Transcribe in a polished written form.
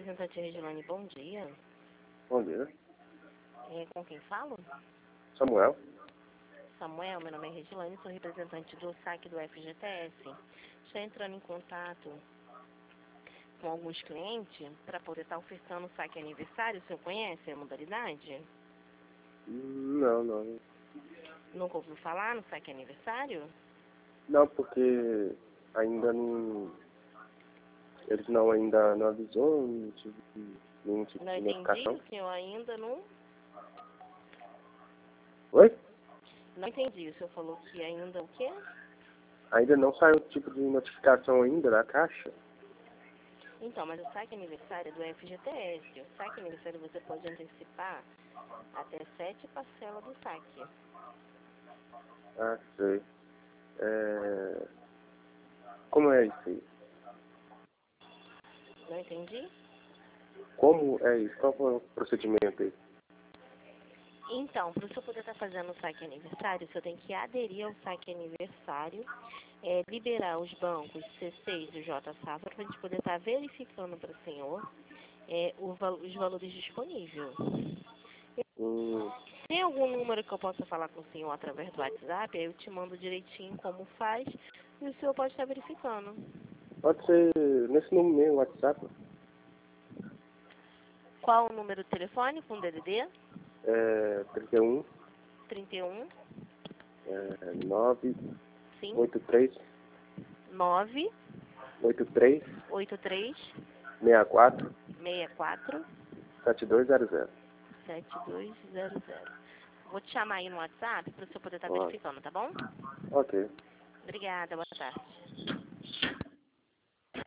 representante Regilane, bom dia. Bom dia. Com quem falo? Samuel. Samuel, meu nome é Regilane, sou representante do saque do FGTS. Estou entrando em contato com alguns clientes para poder estar ofertando o saque aniversário. O senhor conhece a modalidade? Não. Nunca ouviu falar no saque aniversário? Não, porque ainda não... Eles ainda não avisou, não tive nenhum tipo Não de entendi, notificação. o senhor ainda não... Oi? Não entendi, o senhor falou que ainda o quê? Ainda não saiu tipo de notificação ainda da Caixa? Então, mas o saque aniversário é do FGTS. O saque aniversário você pode antecipar até 7 parcelas do saque. Ah, sei. Como é isso aí? Não entendi? Como é isso? Qual foi o procedimento aí? Então, para o senhor poder estar fazendo o saque aniversário, o senhor tem que aderir ao saque aniversário, liberar os bancos C6 e o J Safra para a gente poder estar verificando para o senhor os valores disponíveis. Tem algum número que eu possa falar com o senhor através do WhatsApp? Aí eu te mando direitinho como faz e o senhor pode estar verificando. Pode ser nesse número mesmo, WhatsApp. Qual o número do telefone com DDD? 31 31 9 sim 83 9 83 83 64 64 7200. 7200. Vou te chamar aí no WhatsApp para o senhor poder estar Ó, verificando, tá bom? ok. Obrigada, boa tarde.